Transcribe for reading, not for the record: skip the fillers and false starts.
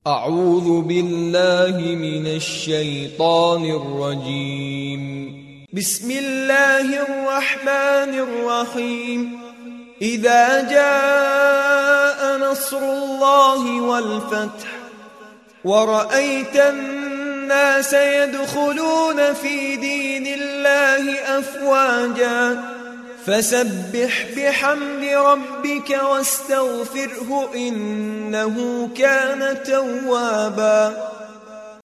أعوذ بالله من الشيطان الرجيم. بسم الله الرحمن الرحيم. إذا جاء نصر الله والفتح ورأيت الناس يدخلون في دين الله أفواجا فسبح بحمد ربك واستغفره إنه كان توابا.